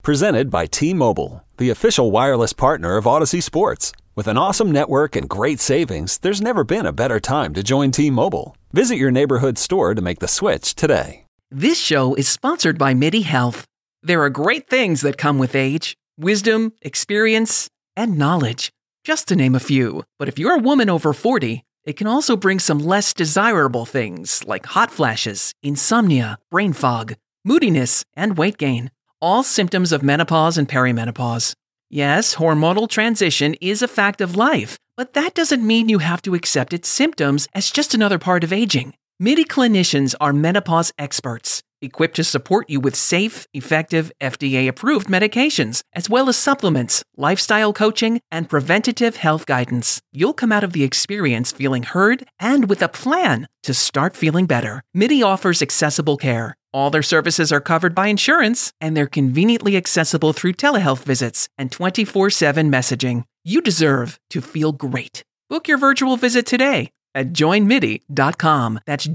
Presented by T-Mobile, the official wireless partner of Odyssey Sports. With an awesome network and great savings, there's never been a better time to join T-Mobile. Visit your neighborhood store to make the switch today. This show is sponsored by MIDI Health. There are great things that come with age: wisdom, experience, and knowledge, just to name a few. But if you're a woman over 40, it can also bring some less desirable things like hot flashes, insomnia, brain fog, moodiness, and weight gain. All symptoms of menopause and perimenopause. Yes, hormonal transition is a fact of life, but that doesn't mean you have to accept its symptoms as just another part of aging. MIDI clinicians are menopause experts, equipped to support you with safe, effective, FDA-approved medications, as well as supplements, lifestyle coaching, and preventative health guidance. You'll come out of the experience feeling heard and with a plan to start feeling better. MIDI offers accessible care. All their services are covered by insurance, and they're conveniently accessible through telehealth visits and 24/7 messaging. You deserve to feel great. Book your virtual visit today at joinmidi.com. That's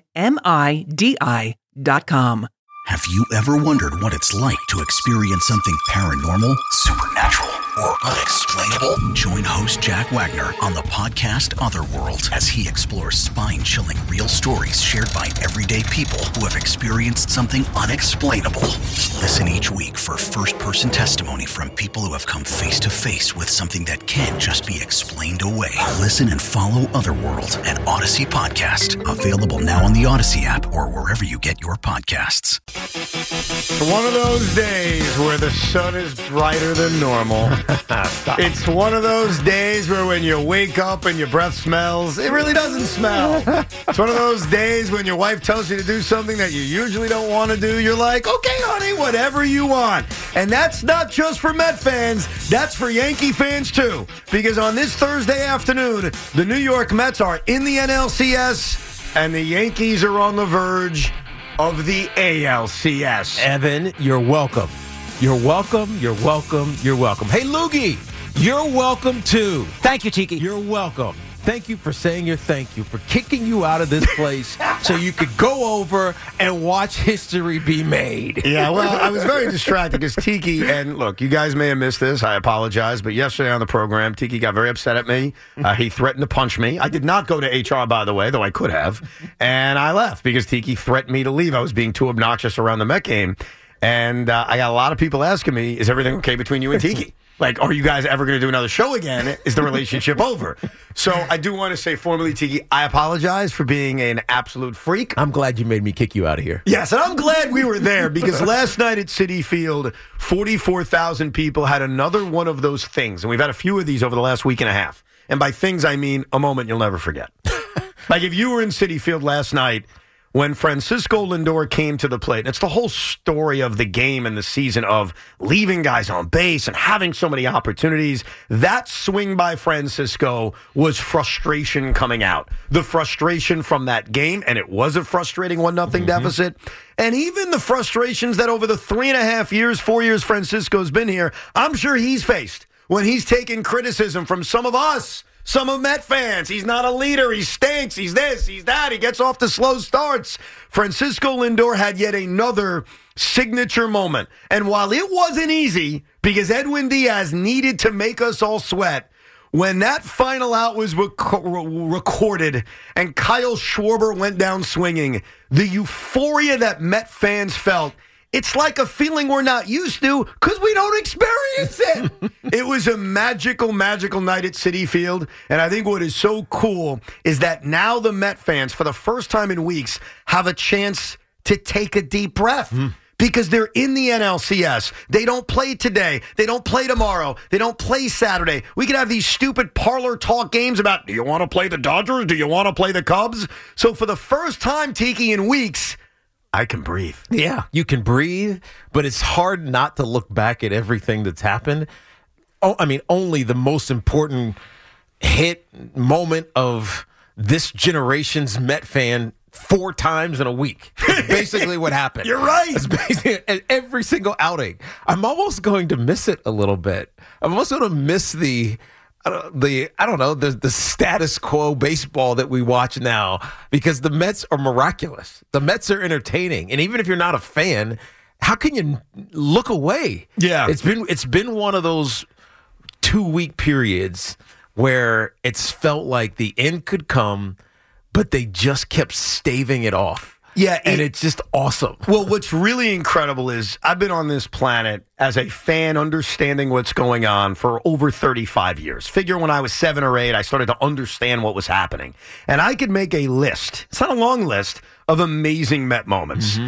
joinmidi.com. Have you ever wondered what it's like to experience something paranormal, supernatural, or unexplainable? Join host Jack Wagner on the podcast Otherworld as he explores spine-chilling real stories shared by everyday people who have experienced something unexplainable. Listen each week for first-person testimony from people who have come face-to-face with something that can't just be explained away. Listen and follow Otherworld, an Odyssey podcast. Available now on the Odyssey app or wherever you get your podcasts. One of those days where the sun is brighter than normal. It's one of those days where when you wake up and your breath smells, it really doesn't smell. It's one of those days when your wife tells you to do something that you usually don't want to do. You're like, okay, honey, whatever you want. And that's not just for Met fans. That's for Yankee fans, too. Because on this Thursday afternoon, the New York Mets are in the NLCS, and the Yankees are on the verge of the ALCS. Evan, you're welcome. You're welcome. You're welcome. You're welcome. Hey, Loogie, you're welcome too. Thank you, Tiki. You're welcome. Thank you for saying your thank you, for kicking you out of this place so you could go over and watch history be made. Yeah, well, I was very distracted because Tiki, and look, you guys may have missed this. I apologize. But yesterday on the program, Tiki got very upset at me. He threatened to punch me. I did not go to HR, by the way, though I could have. And I left because Tiki threatened me to leave. I was being too obnoxious around the Met game. And I got a lot of people asking me, is everything okay between you and Tiki? Like, are you guys ever going to do another show again? Is the relationship over? So I do want to say formally, Tiki, I apologize for being an absolute freak. I'm glad you made me kick you out of here. Yes, and I'm glad we were there because last night at Citi Field, 44,000 people had another one of those things. And we've had a few of these over the last week and a half. And by things, I mean a moment you'll never forget. Like if you were in Citi Field last night, when Francisco Lindor came to the plate, and it's the whole story of the game and the season of leaving guys on base and having so many opportunities. That swing by Francisco was frustration coming out. The frustration from that game, and it was a frustrating 1-0 deficit. And even the frustrations that over the 3.5 years, 4 years Francisco's been here, I'm sure he's faced when he's taken criticism from some of us. Some of Met fans. He's not a leader. He stinks. He's this. He's that. He gets off to slow starts. Francisco Lindor had yet another signature moment. And while it wasn't easy, because Edwin Diaz needed to make us all sweat, when that final out was recorded and Kyle Schwarber went down swinging, the euphoria that Met fans felt, it's like a feeling we're not used to because we don't experience it. It was a magical, magical night at Citi Field. And I think what is so cool is that now the Met fans, for the first time in weeks, have a chance to take a deep breath. Because they're in the NLCS. They don't play today. They don't play tomorrow. They don't play Saturday. We could have these stupid parlor talk games about, do you want to play the Dodgers? Do you want to play the Cubs? So for the first time, Tiki, in weeks, I can breathe. Yeah, you can breathe, but it's hard not to look back at everything that's happened. Oh, I mean, only the most important hit moment of this generation's Met fan 4 times in a week. That's basically what happened. You're right. It's basically at every single outing. I'm almost going to miss it a little bit. I'm also going to miss the status quo baseball that we watch now because the Mets are miraculous. The Mets are entertaining. And even if you're not a fan, how can you look away? Yeah. It's been one of those 2-week periods where it's felt like the end could come, but they just kept staving it off. Yeah, and it's just awesome. Well, what's really incredible is I've been on this planet as a fan understanding what's going on for over 35 years. Figure when I was 7 or 8, I started to understand what was happening. And I could make a list. It's not a long list of amazing Met moments.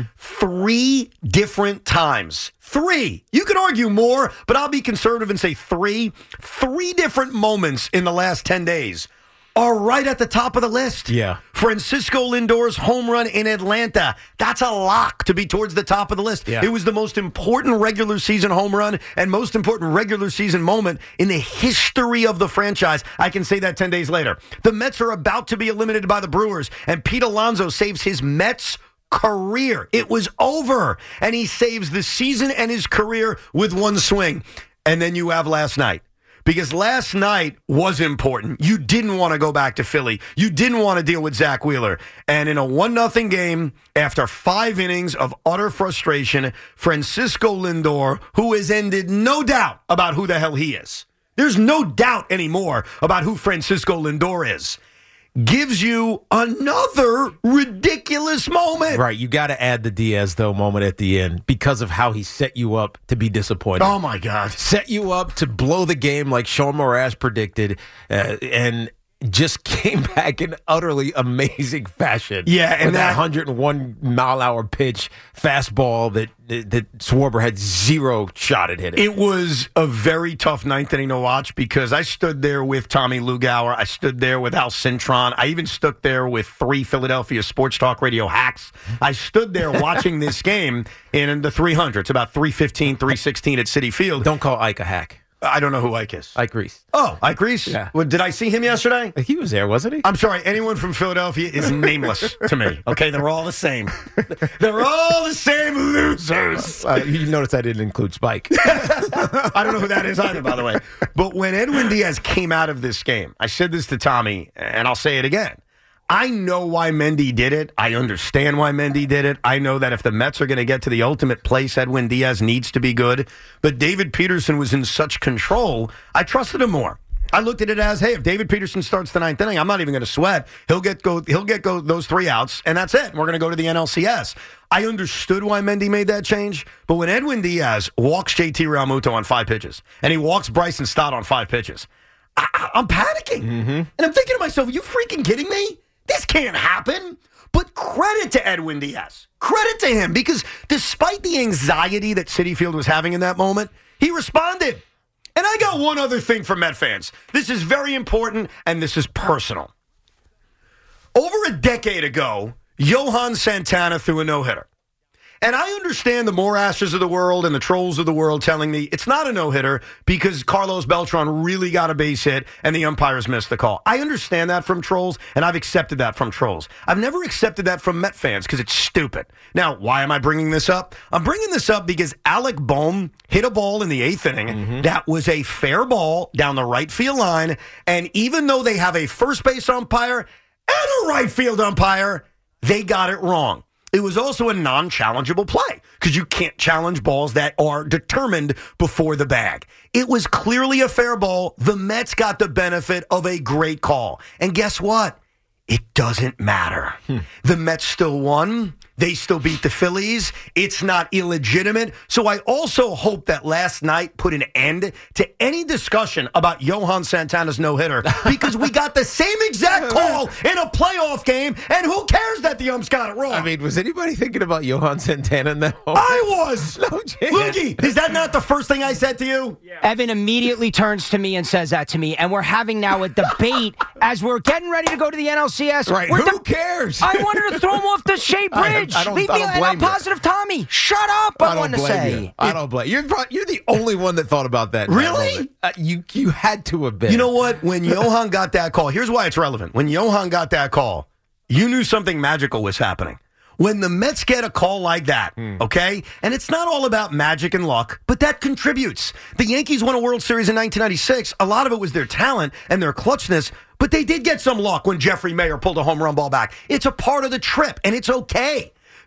3 different times. 3. You could argue more, but I'll be conservative and say 3. 3 different moments in the last 10 days are right at the top of the list. Yeah. Francisco Lindor's home run in Atlanta. That's a lock to be towards the top of the list. Yeah. It was the most important regular season home run and most important regular season moment in the history of the franchise. I can say that 10 days later. The Mets are about to be eliminated by the Brewers, and Pete Alonso saves his Mets career. It was over, and he saves the season and his career with one swing. And then you have last night. Because last night was important. You didn't want to go back to Philly. You didn't want to deal with Zach Wheeler. And in a 1-0 game, after 5 innings of utter frustration, Francisco Lindor, who has ended no doubt about who the hell he is. There's no doubt anymore about who Francisco Lindor is. Gives you another ridiculous moment. Right. You got to add the Diaz, though, moment at the end because of how he set you up to be disappointed. Oh, my God. Set you up to blow the game like Sean Moraz predicted, and just came back in utterly amazing fashion. Yeah, and with that that 101-mile-an-hour pitch fastball that Schwarber had zero shot at hitting. It was a very tough ninth inning to watch because I stood there with Tommy Lugauer. I stood there with Al Cintron. I even stood there with 3 Philadelphia Sports Talk Radio hacks. I stood there watching this game in the 300s, about 3:15, 3:16 at Citi Field. Don't call Ike a hack. I don't know who Ike is. Ike Reese. Oh, Ike Reese? Yeah. Well, did I see him yesterday? He was there, wasn't he? I'm sorry. Anyone from Philadelphia is nameless to me. Okay, they're all the same. They're all the same losers. You notice I didn't include Spike. I don't know who that is either, by the way. But when Edwin Diaz came out of this game, I said this to Tommy, and I'll say it again. I know why Mendy did it. I understand why Mendy did it. I know that if the Mets are going to get to the ultimate place, Edwin Diaz needs to be good. But David Peterson was in such control, I trusted him more. I looked at it as, hey, if David Peterson starts the 9th inning, I'm not even going to sweat. He'll get those 3 outs, and that's it. We're going to go to the NLCS. I understood why Mendy made that change, but when Edwin Diaz walks JT Realmuto on 5 pitches, and he walks Bryson Stott on 5 pitches, I'm panicking. And I'm thinking to myself, are you freaking kidding me? This can't happen. But credit to Edwin Diaz. Credit to him, because despite the anxiety that Citi Field was having in that moment, he responded. And I got one other thing for Met fans. This is very important, and this is personal. Over a decade ago, Johan Santana threw a no-hitter. And I understand the Morashes of the world and the trolls of the world telling me it's not a no-hitter because Carlos Beltran really got a base hit and the umpires missed the call. I understand that from trolls, and I've accepted that from trolls. I've never accepted that from Met fans because it's stupid. Now, why am I bringing this up? I'm bringing this up because Alec Bohm hit a ball in the 8th inning that was a fair ball down the right field line, and even though they have a first base umpire and a right field umpire, they got it wrong. It was also a non-challengeable play because you can't challenge balls that are determined before the bag. It was clearly a fair ball. The Mets got the benefit of a great call. And guess what? It doesn't matter. The Mets still won. They still beat the Phillies. It's not illegitimate. So I also hope that last night put an end to any discussion about Johan Santana's no-hitter because we got the same exact call in a playoff game, and who cares that the umps got it wrong? I mean, was anybody thinking about Johan Santana in that moment? I was. No chance. Loogie, is that not the first thing I said to you? Yeah. Evan immediately turns to me and says that to me, and we're having now a debate as we're getting ready to go to the NLCS. Right, who cares? I wanted to throw him off the Shea Bridge. Leave me alone, positive Tommy. Shut up, I want to say. I don't blame you. You're the only one that thought about that. Really? You had to have been. You know what? When Johan got that call, here's why it's relevant. When Johan got that call, you knew something magical was happening. When the Mets get a call like that, okay? And it's not all about magic and luck, but that contributes. The Yankees won a World Series in 1996. A lot of it was their talent and their clutchness, but they did get some luck when Jeffrey Mayer pulled a home run ball back. It's a part of the trip, and it's okay.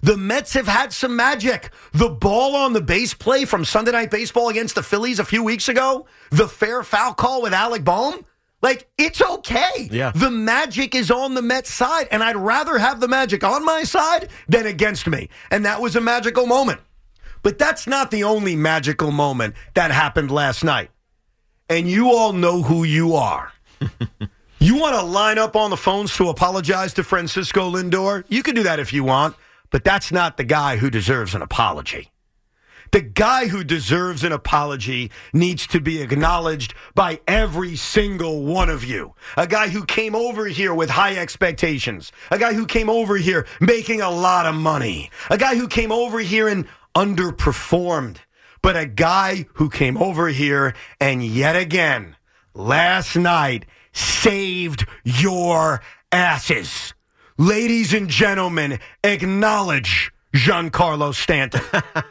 The Mets have had some magic. The ball on the base play from Sunday Night Baseball against the Phillies a few weeks ago, the fair foul call with Alec Boehm, like, it's okay. Yeah. The magic is on the Mets side, and I'd rather have the magic on my side than against me. And that was a magical moment. But that's not the only magical moment that happened last night. And you all know who you are. You want to line up on the phones to apologize to Francisco Lindor? You can do that if you want. But that's not the guy who deserves an apology. The guy who deserves an apology needs to be acknowledged by every single one of you. A guy who came over here with high expectations. A guy who came over here making a lot of money. A guy who came over here and underperformed. But a guy who came over here and yet again, last night, saved your asses. Ladies and gentlemen, acknowledge Giancarlo Stanton.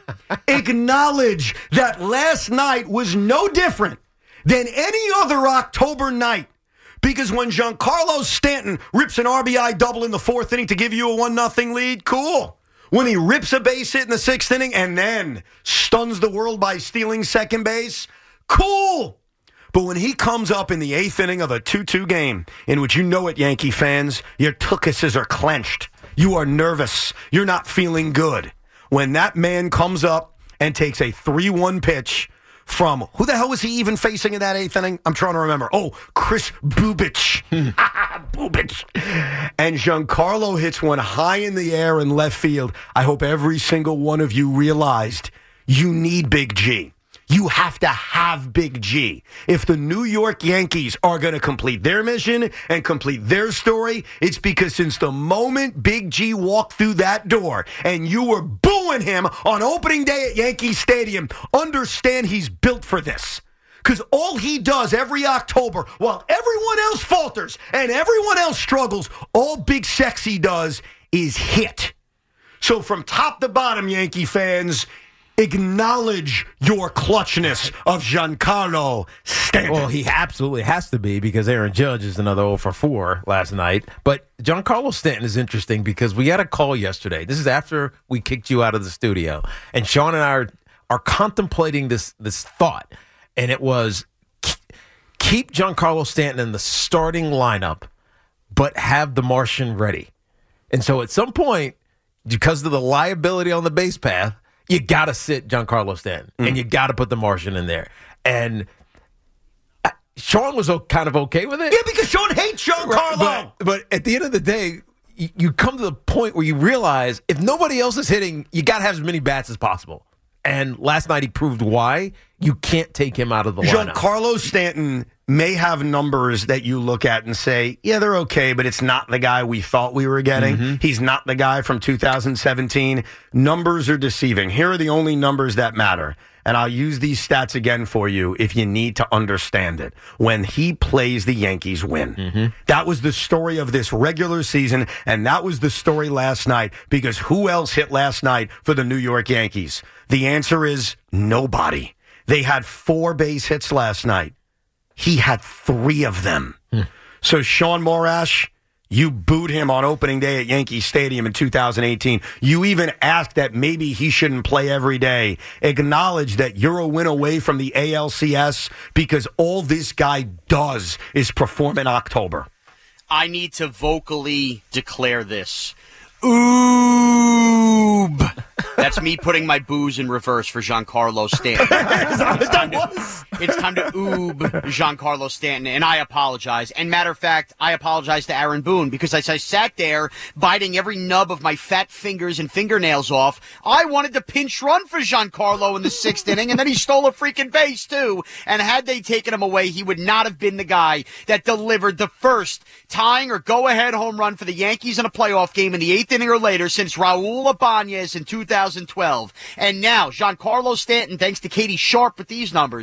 Acknowledge that last night was no different than any other October night. Because when Giancarlo Stanton rips an RBI double in the fourth inning to give you a 1-0 lead, cool. When he rips a base hit in the sixth inning and then stuns the world by stealing second base, cool. But when he comes up in the eighth inning of a 2-2 game, in which you know it, Yankee fans, your tuchuses are clenched. You are nervous. You're not feeling good. When that man comes up and takes a 3-1 pitch from, who the hell was he even facing in that eighth inning? I'm trying to remember. Oh, Chris Bubich. Bubich. And Giancarlo hits one high in the air in left field. I hope every single one of you realized you need Big G. You have to have Big G. If the New York Yankees are going to complete their mission and complete their story, it's because since the moment Big G walked through that door and you were booing him on opening day at Yankee Stadium, understand he's built for this. Because all he does every October, while everyone else falters and everyone else struggles, all Big Sexy does is hit. So from top to bottom, Yankee fans, acknowledge your clutchness of Giancarlo Stanton. Well, he absolutely has to be because Aaron Judge is another 0 for 4 last night. But Giancarlo Stanton is interesting because we had a call yesterday. This is after we kicked you out of the studio. And Sean and I are contemplating this thought. And it was keep Giancarlo Stanton in the starting lineup, but have the Martian ready. And so at some point, because of the liability on the base path, you got to sit Giancarlo Stanton, and you got to put the Martian in there. And Sean was kind of okay with it. Yeah, because Sean hates Giancarlo. Right, but at the end of the day, you come to the point where you realize if nobody else is hitting, you got to have as many bats as possible. And last night he proved why you can't take him out of the lineup. Giancarlo Stanton may have numbers that you look at and say, yeah, they're okay, but it's not the guy we thought we were getting. Mm-hmm. He's not the guy from 2017. Numbers are deceiving. Here are the only numbers that matter. And I'll use these stats again for you if you need to understand it. When he plays, the Yankees win. Mm-hmm. That was the story of this regular season, and that was the story last night, because who else hit last night for the New York Yankees? The answer is nobody. They had 4 base hits last night. He had 3 of them. So Sean Morash, you booed him on opening day at Yankee Stadium in 2018. You even asked that maybe he shouldn't play every day. Acknowledge that you're a win away from the ALCS because all this guy does is perform in October. I need to vocally declare this. Oob. That's me putting my booze in reverse for Giancarlo Stanton. It's time to oob Giancarlo Stanton, and I apologize. And matter of fact, I apologize to Aaron Boone, because as I sat there biting every nub of my fat fingers and fingernails off, I wanted to pinch run for Giancarlo in the 6th inning, and then he stole a freaking base, too. And had they taken him away, he would not have been the guy that delivered the first tying or go-ahead home run for the Yankees in a playoff game in the 8th inning or later since Raul Ibanez in 2012. And now, Giancarlo Stanton, thanks to Katie Sharp with these numbers,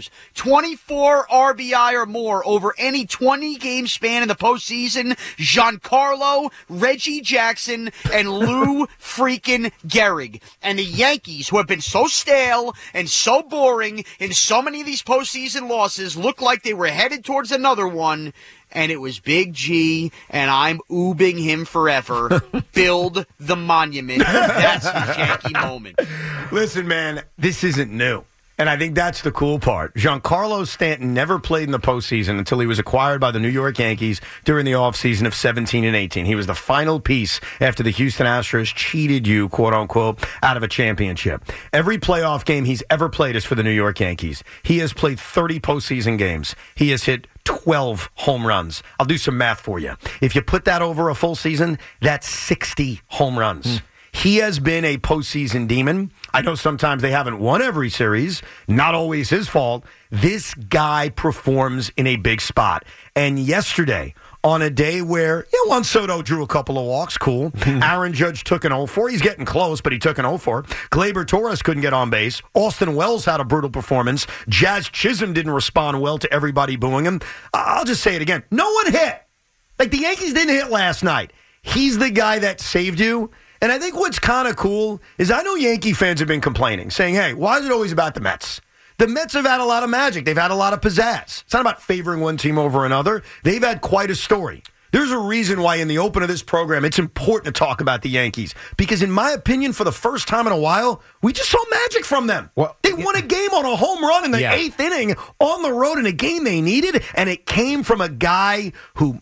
24 RBI or more over any 20-game span in the postseason, Giancarlo, Reggie Jackson, and Lou freaking Gehrig. And the Yankees, who have been so stale and so boring in so many of these postseason losses, looked like they were headed towards another one. And it was Big G, and I'm oobing him forever. Build the monument. That's the Yankee moment. Listen, man, this isn't new. And I think that's the cool part. Giancarlo Stanton never played in the postseason until he was acquired by the New York Yankees during the offseason of 17 and 18. He was the final piece after the Houston Astros cheated you, quote unquote, out of a championship. Every playoff game he's ever played is for the New York Yankees. He has played 30 postseason games. He has hit 12 home runs. I'll do some math for you. If you put that over a full season, that's 60 home runs. He has been a postseason demon. I know sometimes they haven't won every series. Not always his fault. This guy performs in a big spot. And yesterday, on a day where Juan Soto drew a couple of walks, cool. Aaron Judge took an 0-4. He's getting close, but he took an 0-4. Gleyber Torres couldn't get on base. Austin Wells had a brutal performance. Jazz Chisholm didn't respond well to everybody booing him. I'll just say it again. No one hit. Like, the Yankees didn't hit last night. He's the guy that saved you. And I think what's kind of cool is I know Yankee fans have been complaining, saying, hey, why is it always about the Mets? The Mets have had a lot of magic. They've had a lot of pizzazz. It's not about favoring one team over another. They've had quite a story. There's a reason why in the open of this program, it's important to talk about the Yankees. Because in my opinion, for the first time in a while, we just saw magic from them. Well, they won a game on a home run in the 8th inning on the road in a game they needed. And it came from a guy who,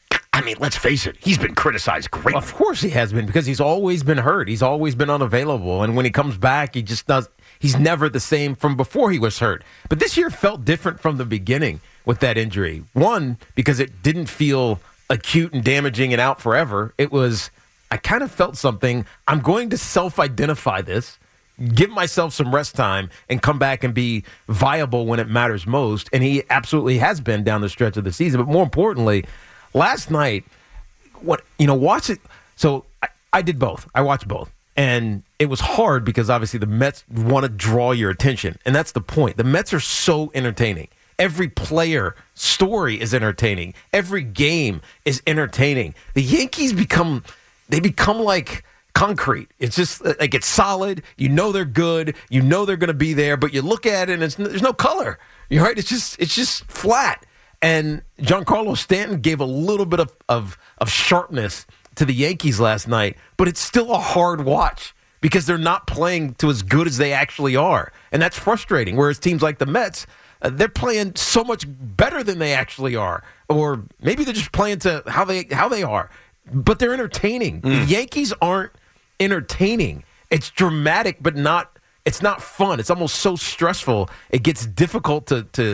I mean, let's face it, he's been criticized greatly. Of course he has been, because he's always been hurt. He's always been unavailable. And when he comes back, he just does. He's never the same from before he was hurt. But this year felt different from the beginning with that injury. One, because it didn't feel acute and damaging and out forever. It was, I kind of felt something. I'm going to self-identify this, give myself some rest time, and come back and be viable when it matters most. And he absolutely has been down the stretch of the season. But more importantly, last night, watch it. So I did both. I watched both. And it was hard because obviously the Mets want to draw your attention. And that's the point. The Mets are so entertaining. Every player story is entertaining. Every game is entertaining. The Yankees become like concrete. It's just like, it's solid. You know they're good. You know they're going to be there. But you look at it and there's no color. You're right. It's just flat. And Giancarlo Stanton gave a little bit of sharpness to the Yankees last night, but it's still a hard watch because they're not playing to as good as they actually are. And that's frustrating. Whereas teams like the Mets, they're playing so much better than they actually are. Or maybe they're just playing to how they are. But they're entertaining. The Yankees aren't entertaining. It's dramatic, but it's not fun. It's almost so stressful. It gets difficult to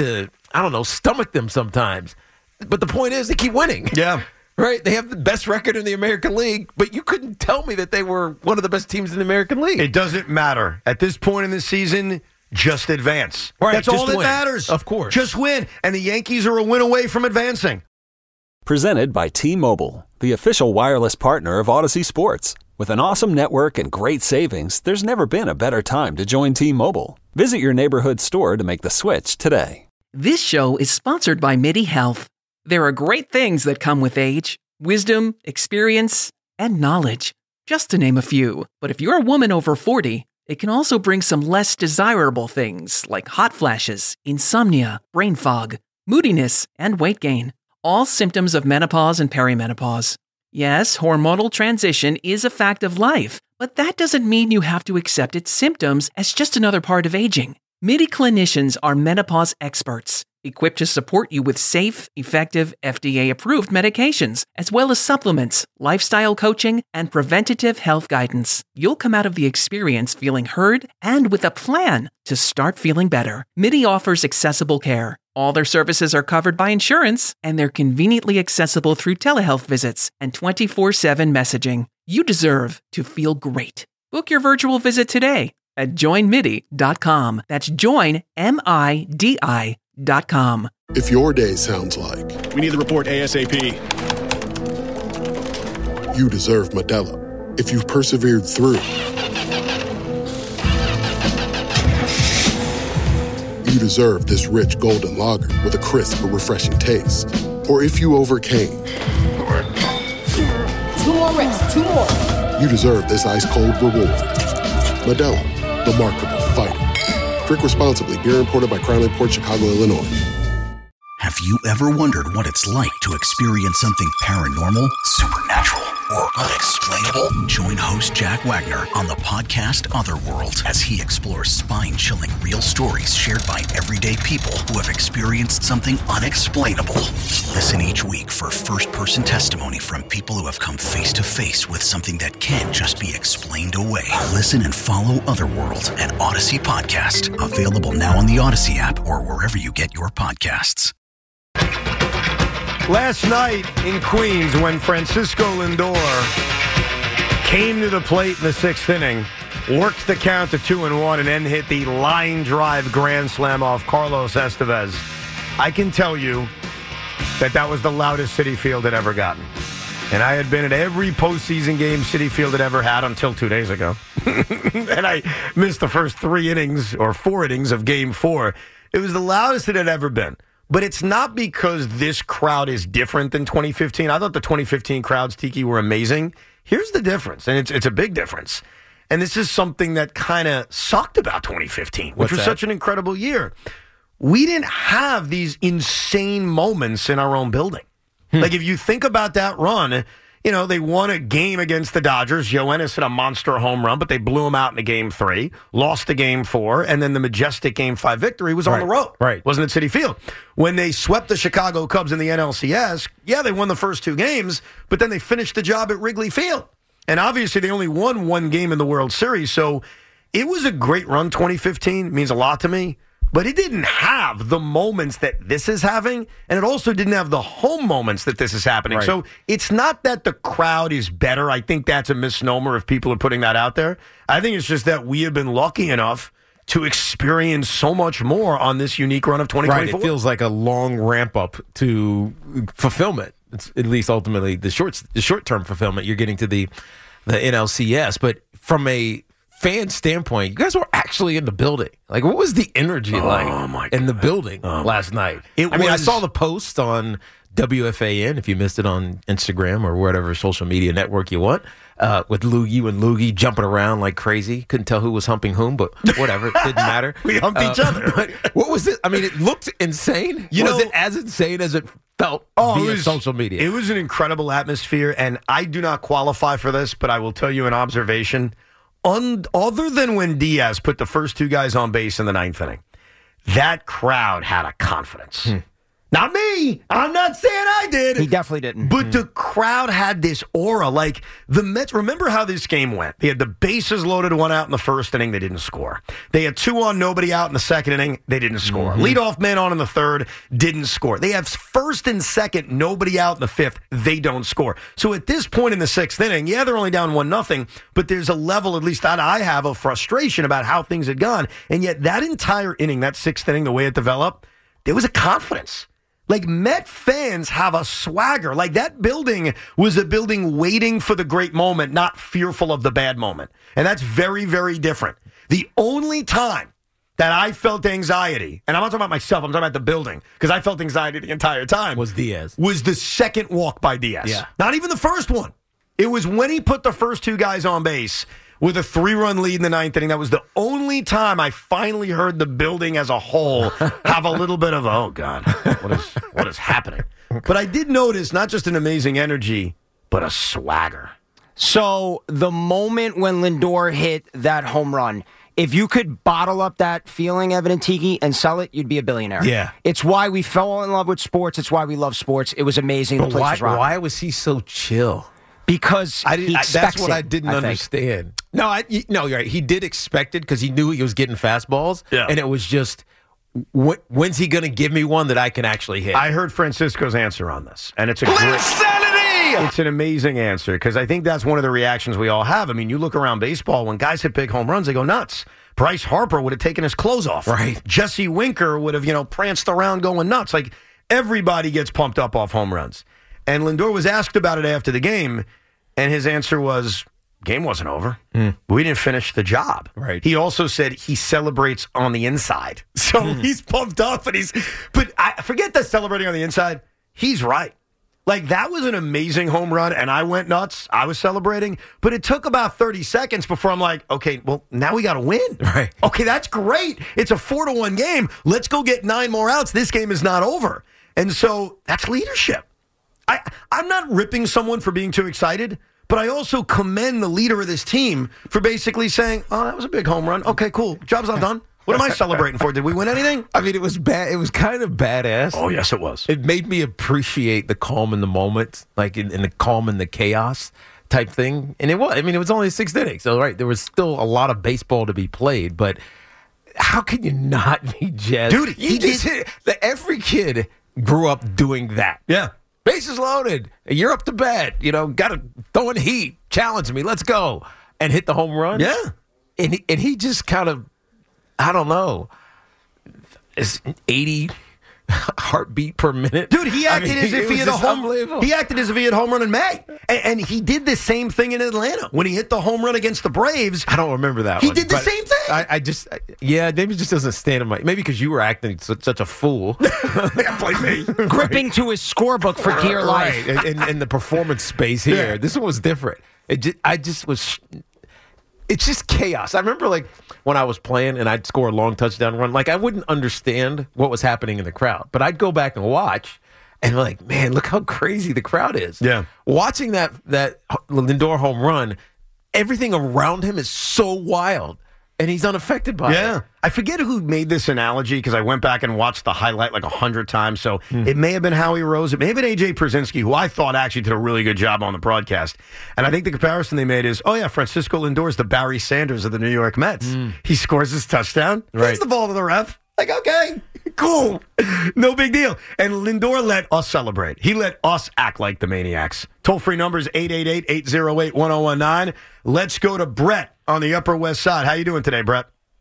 I don't know, stomach them sometimes. But the point is, they keep winning. Yeah. Right? They have the best record in the American League, but you couldn't tell me that they were one of the best teams in the American League. It doesn't matter. At this point in the season, just advance. Right, that's all that matters. Of course. Just win. And the Yankees are a win away from advancing. Presented by T-Mobile, the official wireless partner of Odyssey Sports. With an awesome network and great savings, there's never been a better time to join T-Mobile. Visit your neighborhood store to make the switch today. This show is sponsored by MIDI Health. There are great things that come with age, wisdom, experience, and knowledge, just to name a few. But if you're a woman over 40, it can also bring some less desirable things like hot flashes, insomnia, brain fog, moodiness, and weight gain. All symptoms of menopause and perimenopause. Yes, hormonal transition is a fact of life, but that doesn't mean you have to accept its symptoms as just another part of aging. MIDI clinicians are menopause experts, equipped to support you with safe, effective, FDA-approved medications, as well as supplements, lifestyle coaching, and preventative health guidance. You'll come out of the experience feeling heard and with a plan to start feeling better. MIDI offers accessible care. All their services are covered by insurance, and they're conveniently accessible through telehealth visits and 24/7 messaging. You deserve to feel great. Book your virtual visit today at joinmidi.com. That's joinmidi.com. If your day sounds like, we need the report ASAP, you deserve Modelo. If you've persevered through, you you deserve this rich golden lager with a crisp but refreshing taste. Or if you overcame. 2 more reps, 2 more. You deserve this ice-cold reward. Modelo, the mark of a fighter. Drink responsibly. Beer imported by Crown Imports, Chicago, Illinois. Have you ever wondered what it's like to experience something paranormal, supernatural, or unexplainable? Join host Jack Wagner on the podcast Otherworld as he explores spine-chilling real stories shared by everyday people who have experienced something unexplainable. Listen each week for first-person testimony from people who have come face-to-face with something that can't just be explained away. Listen and follow Otherworld at Odyssey Podcast. Available now on the Odyssey app or wherever you get your podcasts. Last night in Queens, when Francisco Lindor came to the plate in the 6th inning, worked the count to 2-1, and then hit the line drive grand slam off Carlos Estevez, I can tell you that was the loudest Citi Field had ever gotten. And I had been at every postseason game Citi Field had ever had until 2 days ago. And I missed the first 3 innings or 4 innings of Game 4. It was the loudest it had ever been. But it's not because this crowd is different than 2015. I thought the 2015 crowds, Tiki, were amazing. Here's the difference, and it's a big difference. And this is something that kind of sucked about 2015, which was such an incredible year. We didn't have these insane moments in our own building. Like, if you think about that run, you know, they won a game against the Dodgers. Yoenis hit a monster home run, but they blew him out in Game 3, lost to Game 4, and then the majestic Game 5 victory was on the road. Right. Wasn't at Citi Field. When they swept the Chicago Cubs in the NLCS, yeah, they won the first 2 games, but then they finished the job at Wrigley Field. And obviously they only won 1 game in the World Series, so it was a great run, 2015. It means a lot to me. But it didn't have the moments that this is having, and it also didn't have the home moments that this is happening. Right. So it's not that the crowd is better. I think that's a misnomer if people are putting that out there. I think it's just that we have been lucky enough to experience so much more on this unique run of 2024. Right, it feels like a long ramp up to fulfillment. It's at least ultimately the short-term fulfillment. You're getting to the NLCS, but from a fan standpoint, you guys were actually in the building. Like, what was the energy like in the building last night? I saw the post on WFAN, if you missed it on Instagram or whatever social media network you want, with you and Loogie jumping around like crazy. Couldn't tell who was humping whom, but whatever. It didn't matter. We humped each other. But what was it? I mean, it looked insane. Was it as insane as it felt via social media? It was an incredible atmosphere, and I do not qualify for this, but I will tell you an observation. Other than when Diaz put the first 2 guys on base in the 9th inning, that crowd had a confidence. Not me. I'm not saying I did. He definitely didn't. But the crowd had this aura. Like the Mets, remember how this game went? They had the bases loaded, 1 out in the first inning. They didn't score. They had 2 on, nobody out in the 2nd inning. They didn't score. Leadoff man on in the 3rd, didn't score. They have 1st and 2nd, nobody out in the 5th. They don't score. So at this point in the 6th inning, yeah, they're only down 1-0, but there's a level, at least that I have, of frustration about how things had gone. And yet that entire inning, that 6th inning, the way it developed, there was a confidence. Like, Met fans have a swagger. Like, that building was a building waiting for the great moment, not fearful of the bad moment. And that's very, very different. The only time that I felt anxiety, and I'm not talking about myself, I'm talking about the building, because I felt anxiety the entire time. Was Diaz. Was the second walk by Diaz. Yeah. Not even the first one. It was when he put the first 2 guys on base with a 3-run lead in the 9th inning. That was the only time I finally heard the building as a whole have a little bit of, oh, God, what is happening? But I did notice not just an amazing energy, but a swagger. So the moment when Lindor hit that home run, if you could bottle up that feeling, Evan and Tiki, and sell it, you'd be a billionaire. Yeah. It's why we fell in love with sports. It's why we love sports. It was amazing. But why was he so chill? Because that's what I didn't understand. No, you're right. He did expect it because he knew he was getting fastballs, and it was just, when's he going to give me one that I can actually hit? I heard Francisco's answer on this, and it's a great insanity. It's an amazing answer because I think that's one of the reactions we all have. I mean, you look around baseball when guys hit big home runs, they go nuts. Bryce Harper would have taken his clothes off. Right. Jesse Winker would have, pranced around going nuts. Like, everybody gets pumped up off home runs. And Lindor was asked about it after the game, and his answer was, game wasn't over. We didn't finish the job. Right. He also said he celebrates on the inside. So he's pumped up, but I forget that celebrating on the inside. He's right. Like, that was an amazing home run, and I went nuts. I was celebrating, but it took about 30 seconds before I'm like, okay, well, now we got to win. Right. Okay, that's great. It's a 4-1 game. Let's go get 9 more outs. This game is not over. And so that's leadership. I'm not ripping someone for being too excited, but I also commend the leader of this team for basically saying, oh, that was a big home run. Okay, cool. Job's not done. What am I celebrating for? Did we win anything? I mean, it was bad. It was kind of badass. Oh, yes, it was. It made me appreciate the calm in the moment, like in the calm in the chaos type thing. And it was. I mean, it was only 6th inning, so right, there was still a lot of baseball to be played. But how can you not be jazzed? Dude, he just hit. Every kid grew up doing that. Yeah. Bases loaded. You're up to bat. Got to throw in heat. Challenge me. Let's go. And hit the home run. Yeah. And he just kind of, I don't know, is 80 heartbeat per minute. Dude, he acted as if he had a home run. He acted as if he had home run in May. And he did the same thing in Atlanta when he hit the home run against the Braves. I don't remember that He one. did the same thing. Maybe it just doesn't stand in my. Maybe because you were acting such a fool. Like me. Gripping to his scorebook for dear life. Right. In the performance space here. Yeah. This one was different. It's just chaos. I remember, like, when I was playing and I'd score a long touchdown run, like, I wouldn't understand what was happening in the crowd. But I'd go back and watch and be like, man, look how crazy the crowd is. Yeah. Watching that Lindor home run, everything around him is so wild. And he's unaffected by it. Yeah. I forget who made this analogy because I went back and watched the highlight like 100 times. So it may have been Howie Rose. It may have been A.J. Przinsky, who I thought actually did a really good job on the broadcast. And I think the comparison they made is, oh, yeah, Francisco Lindor is the Barry Sanders of the New York Mets. He scores his touchdown. Right. Gives the ball to the ref. Like, okay, cool. No big deal. And Lindor let us celebrate. He let us act like the maniacs. Toll-free number is 888-808-1019. Let's go to Brett on the Upper West Side. How you doing today, Brett?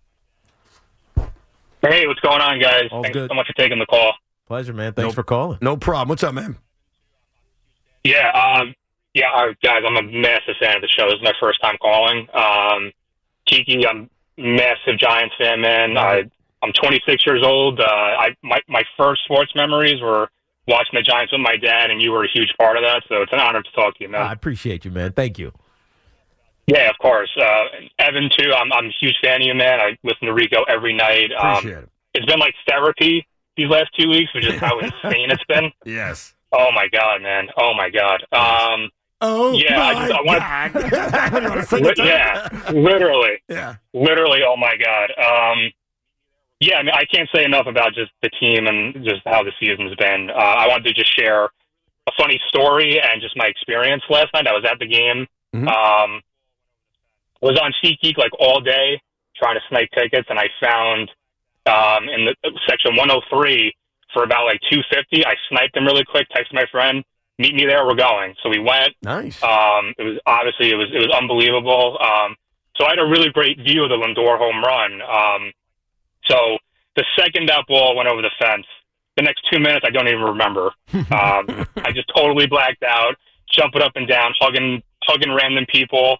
Hey, what's going on, guys? All Thanks good. so much for taking the call. Pleasure, man. Thanks for calling. No problem. What's up, man? Yeah, guys, I'm a massive fan of the show. This is my first time calling. Kiki, I'm a massive Giants fan, man. I'm 26 years old. My first sports memories were watching the Giants with my dad, and you were a huge part of that, so it's an honor to talk to you, man. I appreciate you, man. Thank you. Yeah, of course. Evan, too, I'm a huge fan of you, man. I listen to Rico every night. Appreciate it. It's been like therapy these last 2 weeks, which is how insane it's been. Yes. Oh, my God, man. Oh, my God. Yeah, literally. Yeah. Literally, oh, my God. Yeah, I mean, I can't say enough about just the team and just how the season's been. I wanted to just share a funny story and just my experience last night. I was at the game. Mm-hmm. Was on SeatGeek like all day trying to snipe tickets, and I found in the section 103 for about like $250. I sniped them really quick, texted my friend, meet me there, we're going. So we went. Nice. It was unbelievable. So I had a really great view of the Lindor home run. So the second that ball went over the fence, the next 2 minutes I don't even remember. I just totally blacked out, jumping up and down, hugging random people.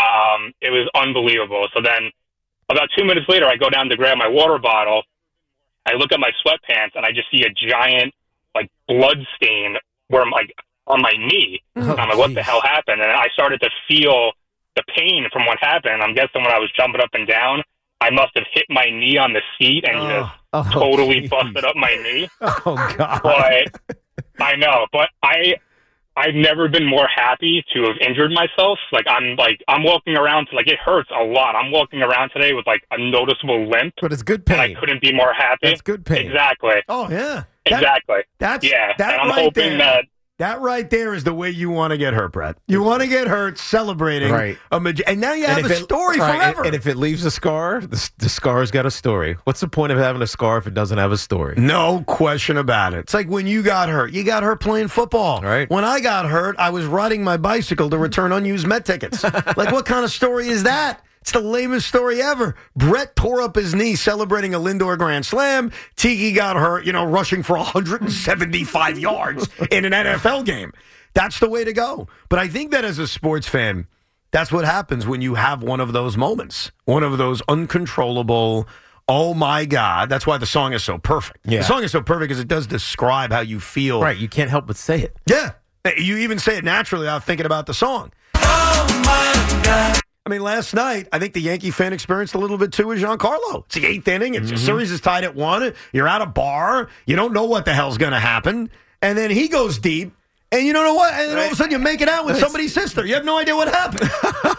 It was unbelievable. So then about 2 minutes later, I go down to grab my water bottle. I look at my sweatpants and I just see a giant like blood stain where I'm like on my knee. And I'm like, what the hell happened? And I started to feel the pain from what happened. I'm guessing when I was jumping up and down, I must have hit my knee on the seat and just totally busted up my knee. Oh, God. But I know, but I've never been more happy to have injured myself. I'm walking around, like, it hurts a lot. I'm walking around today with like a noticeable limp. But it's good pain. And I couldn't be more happy. That's good pain. Exactly. Oh, yeah. Exactly. That and I'm right hoping there. That right there is the way you want to get hurt, Brett. You want to get hurt celebrating. Right. And now you have a story forever. And if it leaves a scar, the scar's got a story. What's the point of having a scar if it doesn't have a story? No question about it. It's like when you got hurt playing football. Right. When I got hurt, I was riding my bicycle to return unused Met tickets. Like, what kind of story is that? It's the lamest story ever. Brett tore up his knee celebrating a Lindor Grand Slam. Tiki got hurt, rushing for 175 yards in an NFL game. That's the way to go. But I think that as a sports fan, That's what happens when you have one of those moments, one of those uncontrollable, oh my God. That's why the song is so perfect. Yeah. The song is so perfect because it does describe how you feel. Right, you can't help but say it. Yeah. You even say it naturally without thinking about the song. Oh my God. I mean, last night, I think the Yankee fan experienced a little bit too with Giancarlo. It's the 8th inning. It's the series is tied at 1. You're at a bar. You don't know what the hell's going to happen. And then he goes deep. And you don't know what? And then all of a sudden you make it out with somebody's sister. You have no idea what happened.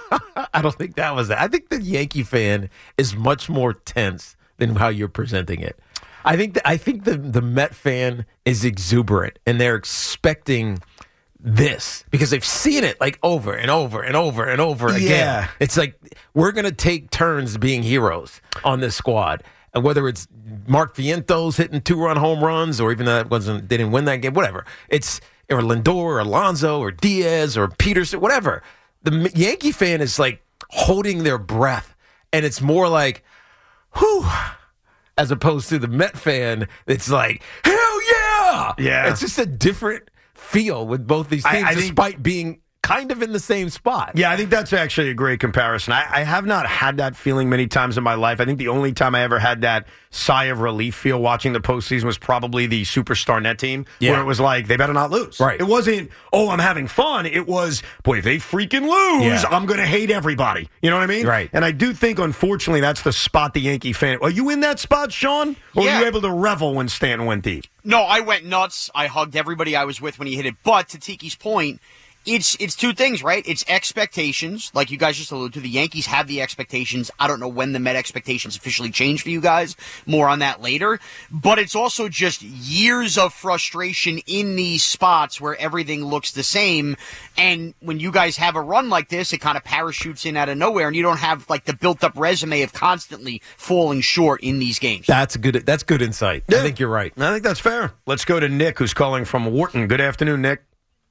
I don't think that was it. I think the Yankee fan is much more tense than how you're presenting it. I think the Met fan is exuberant, and they're expecting this because they've seen it like over and over and over and over again. Yeah. It's like we're going to take turns being heroes on this squad. And whether it's Mark Vientos hitting 2-run home runs or even that they didn't win that game, whatever. It's or Lindor or Alonso or Diaz or Peterson, whatever. The Yankee fan is like holding their breath, and it's more like, whew, as opposed to the Met fan, it's like, hell yeah! Yeah. It's just a different feel with both these teams, despite being kind of in the same spot. Yeah, I think that's actually a great comparison. I have not had that feeling many times in my life. I think the only time I ever had that sigh of relief feel watching the postseason was probably the Superstar Net team, where it was like, they better not lose. Right. It wasn't, oh, I'm having fun. It was, boy, if they freaking lose, I'm going to hate everybody. You know what I mean? Right. And I do think, unfortunately, that's the spot the Yankee fan. Are you in that spot, Sean? Or were you able to revel when Stanton went deep? No, I went nuts. I hugged everybody I was with when he hit it. But to Tiki's point, it's two things, right? It's expectations, like you guys just alluded to. The Yankees have the expectations. I don't know when the Met expectations officially change for you guys. More on that later. But it's also just years of frustration in these spots where everything looks the same. And when you guys have a run like this, it kind of parachutes in out of nowhere, and you don't have like the built-up resume of constantly falling short in these games. That's good insight. Yeah. I think you're right. I think that's fair. Let's go to Nick, who's calling from Wharton. Good afternoon, Nick.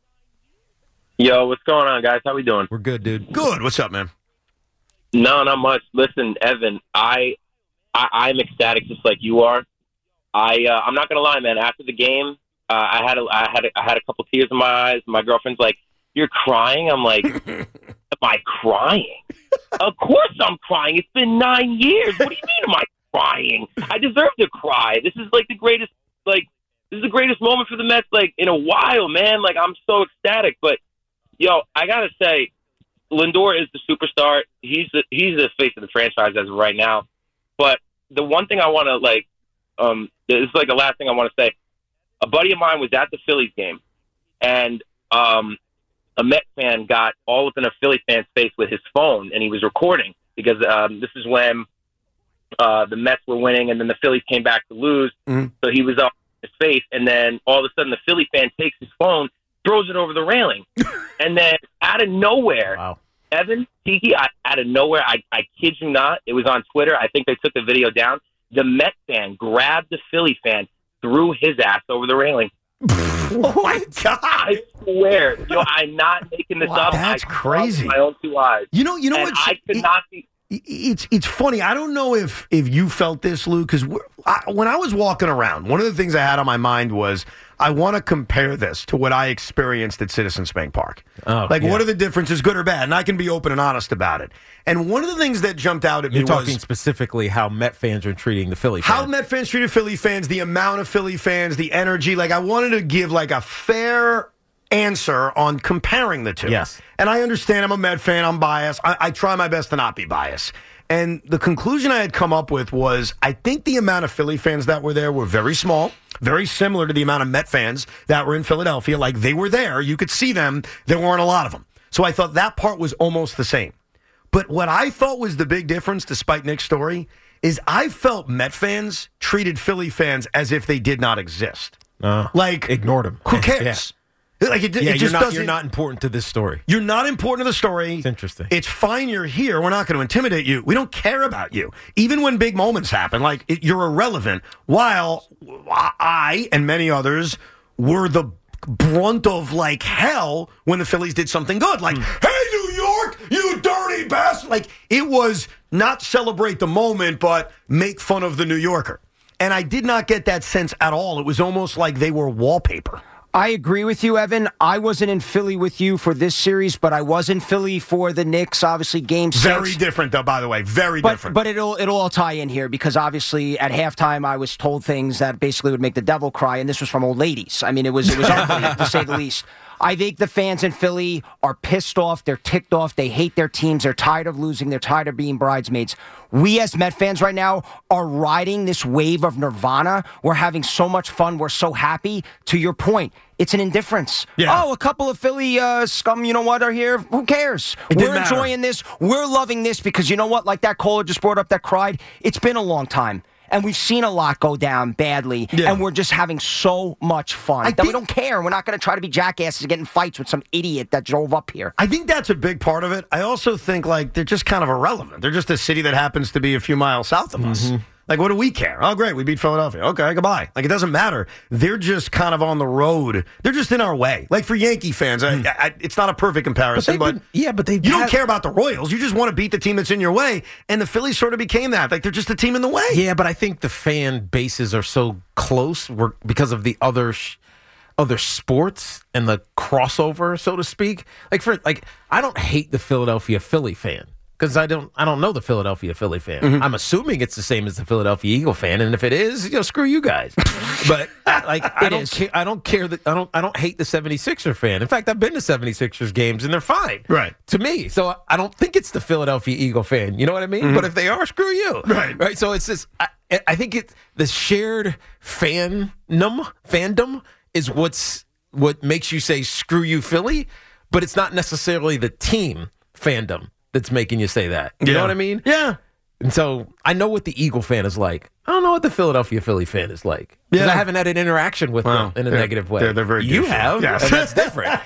Yo, what's going on, guys? How we doing? We're good, dude. Good. What's up, man? No, not much. Listen, Evan, I'm ecstatic just like you are. I'm not gonna lie, man. After the game, I had a couple tears in my eyes. My girlfriend's like, "You're crying?" I'm like, "Am I crying? Of course I'm crying. It's been 9 years. What do you mean, am I crying? I deserve to cry. This is like the greatest moment for the Mets like in a while, man. Like I'm so ecstatic, but." Yo, I gotta say, Lindor is the superstar. He's the face of the franchise as of right now. But the one thing I want to this is like the last thing I want to say. A buddy of mine was at the Phillies game, and a Met fan got all up in a Philly fan's face with his phone, and he was recording because this is when the Mets were winning, and then the Phillies came back to lose. Mm-hmm. So he was up in his face, and then all of a sudden the Philly fan takes his phone, throws it over the railing. And then out of nowhere, wow. Evan, Tiki, out of nowhere, I kid you not, it was on Twitter. I think they took the video down. The Met fan grabbed the Philly fan, threw his ass over the railing. Oh, my God. I swear. Yo, I'm not making this up. That's crazy. My own two eyes. You know what? I could not see. It's funny. I don't know if you felt this, Lou, because when I was walking around, one of the things I had on my mind was I want to compare this to what I experienced at Citizens Bank Park. What are the differences, good or bad? And I can be open and honest about it. And one of the things that jumped out at me was... You're talking specifically how Met fans are treating the Philly fans. How Met fans treated Philly fans, the amount of Philly fans, the energy. Like, I wanted to give, like, a fair answer on comparing the two. Yes. And I understand I'm a Met fan. I'm biased. I try my best to not be biased. And the conclusion I had come up with was I think the amount of Philly fans that were there were very small, very similar to the amount of Met fans that were in Philadelphia. Like, they were there. You could see them. There weren't a lot of them. So I thought that part was almost the same. But what I thought was the big difference, despite Nick's story, is I felt Met fans treated Philly fans as if they did not exist. Ignored them. Who cares? Like it just doesn't. You're not important to this story. You're not important to the story. It's interesting. It's fine you're here. We're not going to intimidate you. We don't care about you. Even when big moments happen, you're irrelevant. While I and many others were the brunt of hell when the Phillies did something good. Hey, New York, you dirty bastard. It was not celebrate the moment, but make fun of the New Yorker. And I did not get that sense at all. It was almost like they were wallpaper. I agree with you, Evan. I wasn't in Philly with you for this series, but I was in Philly for the Knicks, obviously, Game 6. Very different, though, by the way. Very different. But it'll all tie in here because, obviously, at halftime, I was told things that basically would make the devil cry, and this was from old ladies. I mean, it was ugly, to say the least. I think the fans in Philly are pissed off. They're ticked off. They hate their teams. They're tired of losing. They're tired of being bridesmaids. We as Met fans right now are riding this wave of nirvana. We're having so much fun. We're so happy. To your point, it's an indifference. Yeah. Oh, a couple of Philly scum, you know what, are here. Who cares? We're enjoying this. We're loving this because you know what? Like that caller just brought up that cried. It's been a long time. And we've seen a lot go down badly, and we're just having so much fun that we don't care. We're not going to try to be jackasses and get in fights with some idiot that drove up here. I think that's a big part of it. I also think, like, they're just kind of irrelevant. They're just a city that happens to be a few miles south of us. Like, what do we care? Oh, great, we beat Philadelphia. Okay, goodbye. Like, it doesn't matter. They're just kind of on the road. They're just in our way. Like, for Yankee fans, it's not a perfect comparison, but you don't care about the Royals. You just want to beat the team that's in your way, and the Phillies sort of became that. Like, they're just a team in the way. Yeah, but I think the fan bases are so close because of the other sports and the crossover, so to speak. I don't hate the Philadelphia Philly fan. Because I don't know the Philadelphia Philly fan. I'm assuming it's the same as the Philadelphia Eagle fan, and if it is, screw you guys. But I don't care that I don't hate the 76er fan. In fact, I've been to 76ers games and they're fine. Right. To me. So I don't think it's the Philadelphia Eagle fan. You know what I mean? But if they are, screw you. Right. So it's this I think the shared fandom is what makes you say screw you Philly, but it's not necessarily the team fandom that's making you say that. You know what I mean? Yeah. And so I know what the Eagle fan is like. I don't know what the Philadelphia Philly fan is like. Because I haven't had an interaction with them in a negative way. They're very You douchey. have. Yes. And that's different.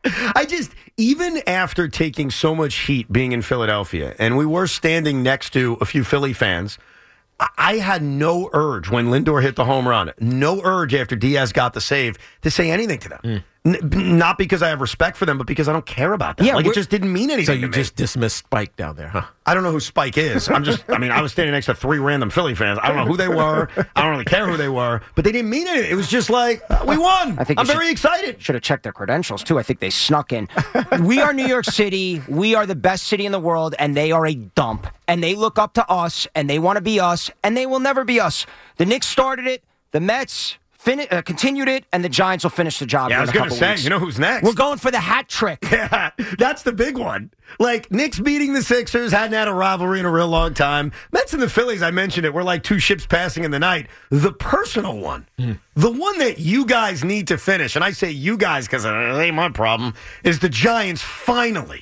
Even after taking so much heat being in Philadelphia, and we were standing next to a few Philly fans, I had no urge when Lindor hit the home run, no urge after Diaz got the save to say anything to them. Not because I have respect for them, but because I don't care about them. Yeah, it just didn't mean anything So to you me. just dismissed Spike down there, huh? I don't know who Spike is. I was standing next to 3 random Philly fans. I don't know who they were. I don't really care who they were. But they didn't mean anything. It was just like, we won. I'm very excited. Should have checked their credentials, too. I think they snuck in. We are New York City. We are the best city in the world, and they are a dump. And they look up to us, and they want to be us, and they will never be us. The Knicks started it. The Mets continued it, and the Giants will finish the job. Yeah, I was going to say, you know who's next? We're going for the hat trick. Yeah, that's the big one. Like, Knicks beating the Sixers, hadn't had a rivalry in a real long time. Mets and the Phillies, I mentioned it, were like two ships passing in the night. The personal one, the one that you guys need to finish, and I say you guys because it ain't my problem, is the Giants finally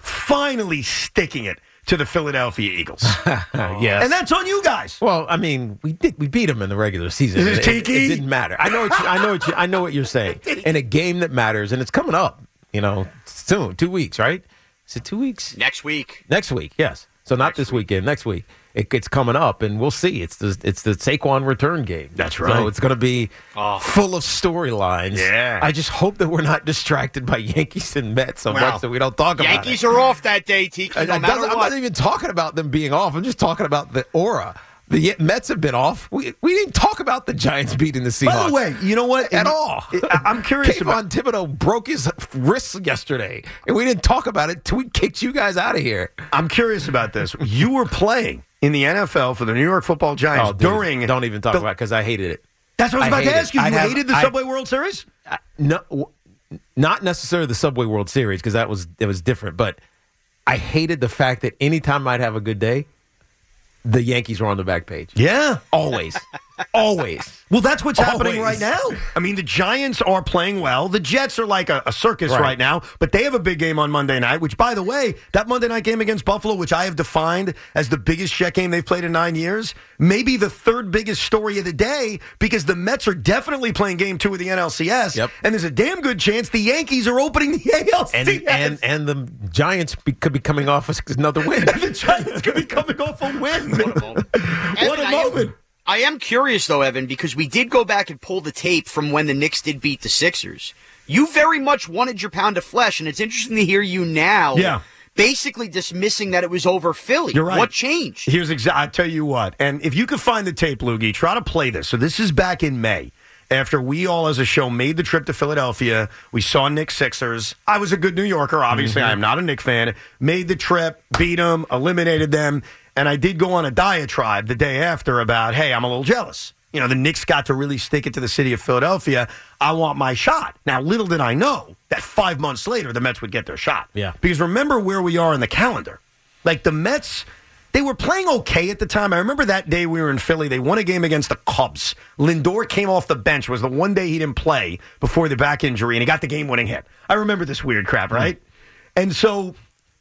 sticking it to the Philadelphia Eagles. Yes. And that's on you guys. Well, I mean, we beat them in the regular season. Is this Tiki? It didn't matter. I know what you're saying. In a game that matters, and it's coming up, soon, 2 weeks, right? Is it 2 weeks? Next week. Next week, yes. So not this weekend, next week. It's coming up, and we'll see. It's the Saquon return game. That's right. So it's going to be full of storylines. Yeah. I just hope that we're not distracted by Yankees and Mets so much that we don't talk about it. Yankees are off that day, Tiki, no matter what. I'm not even talking about them being off. I'm just talking about the aura. The Mets have been off. We didn't talk about the Giants beating the Seahawks. By the way, you know what? At all. I'm curious about Thibodeau broke his wrist yesterday, and we didn't talk about it till we kicked you guys out of here. I'm curious about this. You were playing in the NFL for the New York Football Giants during... Don't even talk about it because I hated it. That's what I was about to ask you. You hated the Subway World Series? No, not necessarily the Subway World Series because it was different, but I hated the fact that anytime I'd have a good day, the Yankees were on the back page. Yeah. Always. Always. Well, that's what's happening right now. I mean, the Giants are playing well. The Jets are like a circus right now, but they have a big game on Monday night, which, by the way, that Monday night game against Buffalo, which I have defined as the biggest Jet game they've played in 9 years, maybe the third biggest story of the day because the Mets are definitely playing game 2 of the NLCS, and there's a damn good chance the Yankees are opening the ALCS. And the Giants could be coming off another win. The Giants could be coming off a win. What a moment. I am curious, though, Evan, because we did go back and pull the tape from when the Knicks did beat the Sixers. You very much wanted your pound of flesh, and it's interesting to hear you now basically dismissing that it was over Philly. You're right. What changed? I'll tell you what, and if you could find the tape, Loogie, try to play this. So this is back in May. after we all as a show made the trip to Philadelphia. We saw Knicks Sixers. I was a good New Yorker, obviously. I am not a Knicks fan. Made the trip, beat them, eliminated them, and I did go on a diatribe the day after about, hey, I'm a little jealous. You know, the Knicks got to really stick it to the city of Philadelphia. I want my shot. Now, little did I know that 5 months later, the Mets would get their shot. Yeah. Because remember where we are in the calendar. Like, the Mets, they were playing okay at the time. I remember that day we were in Philly. They won a game against the Cubs. Lindor came off the bench. It was the one day he didn't play before the back injury, and he got the game-winning hit. I remember this weird crap, right? And so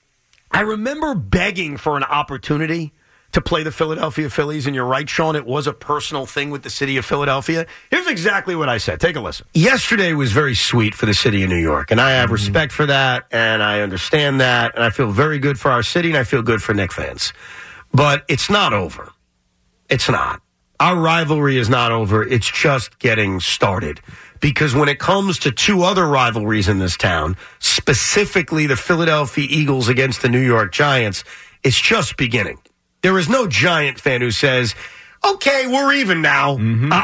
I remember begging for an opportunity to play the Philadelphia Phillies, and you're right, Sean, it was a personal thing with the city of Philadelphia. Here's exactly what I said. Take a listen. Yesterday was very sweet for the city of New York, and I have respect for that, and I understand that, and I feel very good for our city, and I feel good for Knicks fans. But it's not over. It's not. Our rivalry is not over. It's just getting started. Because when it comes to two other rivalries in this town, specifically the Philadelphia Eagles against the New York Giants, it's just beginning. There is no Giant fan who says, okay, we're even now.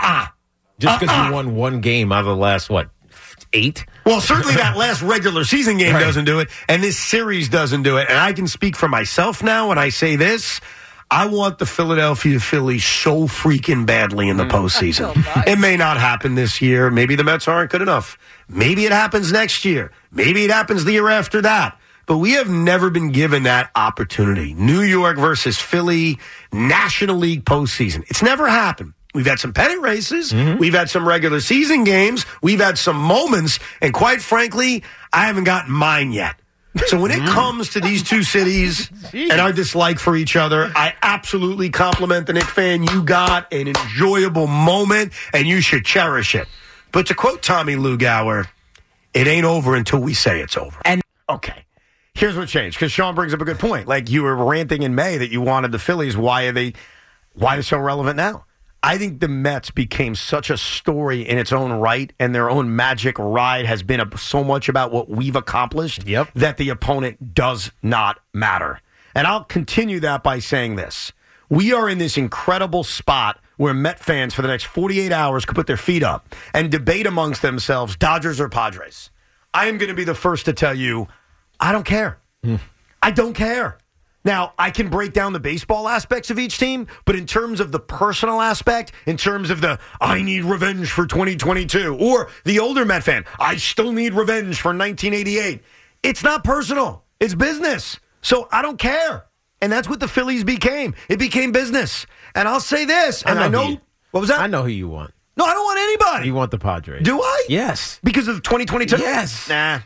Just because you won one game out of the last, 8? Well, certainly that last regular season game doesn't do it, and this series doesn't do it. And I can speak for myself now when I say this. I want the Philadelphia Phillies so freaking badly in the postseason. It may not happen this year. Maybe the Mets aren't good enough. Maybe it happens next year. Maybe it happens the year after that. But we have never been given that opportunity. New York versus Philly, National League postseason. It's never happened. We've had some pennant races. We've had some regular season games. We've had some moments. And quite frankly, I haven't gotten mine yet. So when it comes to these two cities and our dislike for each other, I absolutely compliment the Knicks fan. You got an enjoyable moment, and you should cherish it. But to quote Tommy Lugauer, it ain't over until we say it's over. And okay. Here's what changed, because Sean brings up a good point. Like, you were ranting in May that you wanted the Phillies. Why are they so relevant now? I think the Mets became such a story in its own right, and their own magic ride has been so much about what we've accomplished that the opponent does not matter. And I'll continue that by saying this. We are in this incredible spot where Met fans for the next 48 hours could put their feet up and debate amongst themselves, Dodgers or Padres. I am going to be the first to tell you, I don't care. I don't care. Now, I can break down the baseball aspects of each team, but in terms of the personal aspect, in terms of the I need revenge for 2022, or the older Met fan, I still need revenge for 1988, it's not personal. It's business. So I don't care. And that's what the Phillies became. It became business. And I'll say this, and I know what was that? I know who you want. No, I don't want anybody. You want the Padres. Do I? Yes. Because of 2022? Yes. Nah.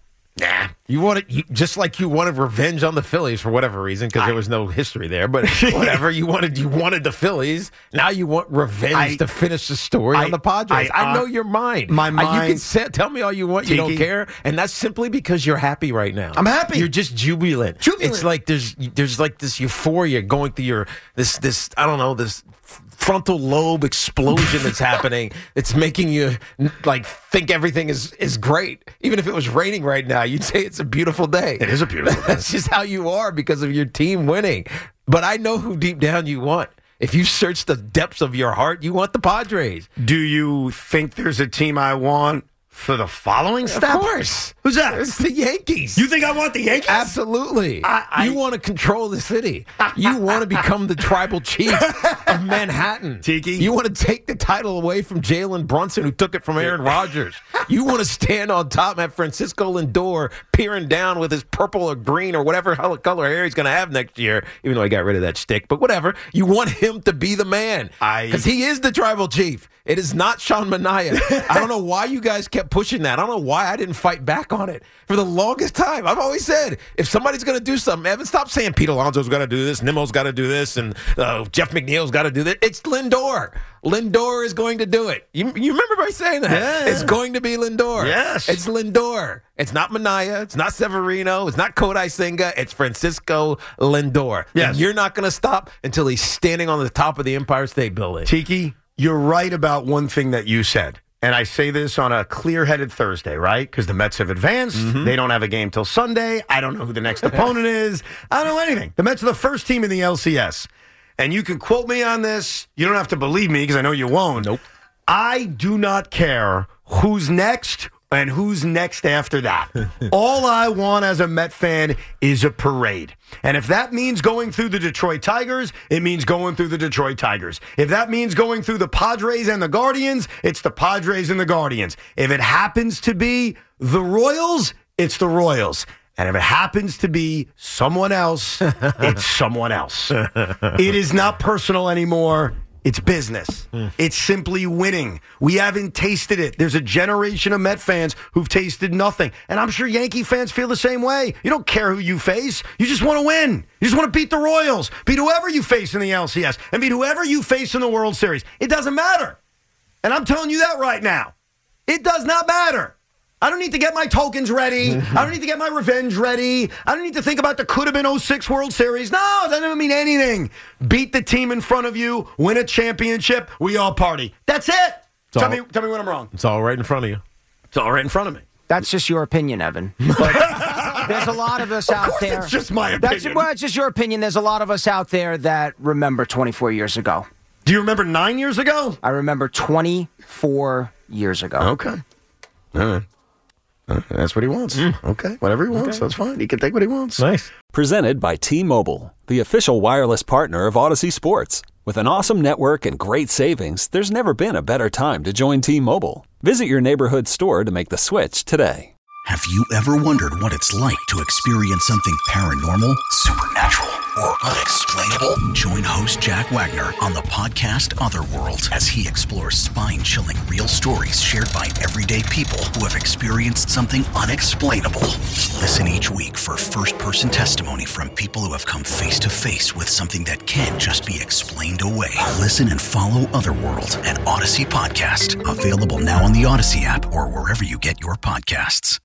You wanted, just like you wanted revenge on the Phillies for whatever reason, because there was no history there. But whatever you wanted the Phillies. Now you want revenge to finish the story on the Padres. I know your mind. My mind. You can tell me all you want. You don't care, and that's simply because you're happy right now. I'm happy. You're just jubilant. It's like there's like this euphoria going through your this I don't know, this frontal lobe explosion that's happening. It's making you like think everything is great. Even if it was raining right now, you'd say it's a beautiful day. It is a beautiful day. That's just how you are because of your team winning. But I know who deep down you want. If you search the depths of your heart, you want the Padres. Do you think there's a team I want for the following step? Of course. Who's that? It's the Yankees. You think I want the Yankees? Absolutely. You want to control the city. You want to become the tribal chief of Manhattan. Tiki. You want to take the title away from Jalen Brunson, who took it from Aaron Rodgers. You want to stand on top at Francisco Lindor, peering down with his purple or green or whatever color hair he's going to have next year, even though he got rid of that stick. But whatever. You want him to be the man. Because he is the tribal chief. It is not Sean Manaea. I don't know why you guys kept pushing that. I don't know why I didn't fight back on it. For the longest time, I've always said, if somebody's going to do something, Evan, stop saying Pete Alonso's got to do this, Nimmo's got to do this, and Jeff McNeil's got to do this. It's Lindor. Lindor is going to do it. You remember by saying that? Yeah. It's going to be Lindor. Yes. It's Lindor. It's not Manaea. It's not Severino. It's not Kodai Senga. It's Francisco Lindor. Yes. And you're not going to stop until he's standing on the top of the Empire State Building. Tiki, you're right about one thing that you said. And I say this on a clear-headed Thursday, right? Because the Mets have advanced. They don't have a game till Sunday. I don't know who the next opponent is. I don't know anything. The Mets are the first team in the LCS. And you can quote me on this. You don't have to believe me because I know you won't. Nope. I do not care who's next and who's next after that. All I want as a Met fan is a parade. And if that means going through the Detroit Tigers, it means going through the Detroit Tigers. If that means going through the Padres and the Guardians, it's the Padres and the Guardians. If it happens to be the Royals, it's the Royals. And if it happens to be someone else, it's someone else. It is not personal anymore. It's business. It's simply winning. We haven't tasted it. There's a generation of Met fans who've tasted nothing. And I'm sure Yankee fans feel the same way. You don't care who you face. You just want to win. You just want to beat the Royals, beat whoever you face in the LCS, and beat whoever you face in the World Series. It doesn't matter. And I'm telling you that right now. It does not matter. I don't need to get my tokens ready. I don't need to get my revenge ready. I don't need to think about the could have been 06 World Series. No, that doesn't mean anything. Beat the team in front of you, win a championship, we all party. That's it. Tell me when I'm wrong. It's all right in front of you. It's all right in front of me. That's just your opinion, Evan. But there's a lot of us out there. It's just my opinion. It's just your opinion. There's a lot of us out there that remember 24 years ago. Do you remember 9 years ago? I remember 24 years ago. Okay. All right. That's what he wants. Okay. Whatever he wants, that's fine. He can take what he wants. Nice. Presented by T-Mobile, the official wireless partner of Odyssey Sports. With an awesome network and great savings, there's never been a better time to join T-Mobile. Visit your neighborhood store to make the switch today. Have you ever wondered what it's like to experience something paranormal, supernatural, or unexplainable? Join host Jack Wagner on the podcast Otherworld as he explores spine-chilling real stories shared by everyday people who have experienced something unexplainable. Listen each week for first-person testimony from people who have come face-to-face with something that can't just be explained away. Listen and follow Otherworld, an Odyssey podcast. Available now on the Odyssey app or wherever you get your podcasts.